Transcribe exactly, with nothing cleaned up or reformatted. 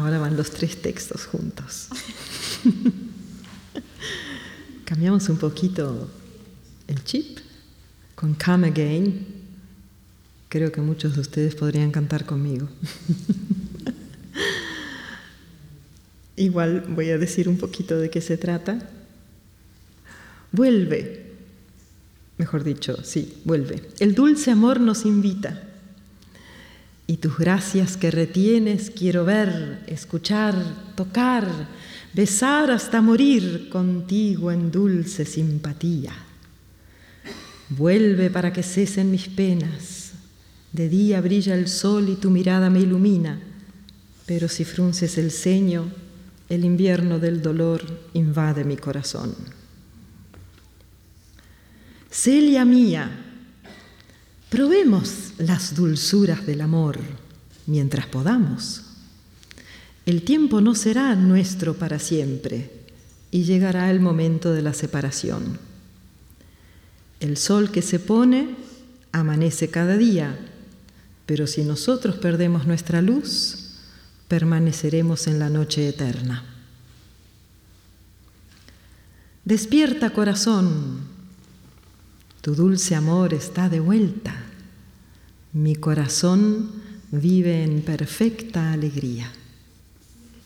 Ahora van los tres textos juntos. Cambiamos un poquito el chip con Come Again. Creo que muchos de ustedes podrían cantar conmigo. Igual voy a decir un poquito de qué se trata. Vuelve, mejor dicho, sí, vuelve. El dulce amor nos invita. Y tus gracias que retienes quiero ver, escuchar, tocar, besar hasta morir contigo en dulce simpatía. Vuelve para que cesen mis penas. De día brilla el sol y tu mirada me ilumina, pero si frunces el ceño, el invierno del dolor invade mi corazón. Celia mía, probemos las dulzuras del amor mientras podamos. El tiempo no será nuestro para siempre y llegará el momento de la separación. El sol que se pone amanece cada día, pero si nosotros perdemos nuestra luz, permaneceremos en la noche eterna. Despierta, corazón, tu dulce amor está de vuelta. Mi corazón vive en perfecta alegría.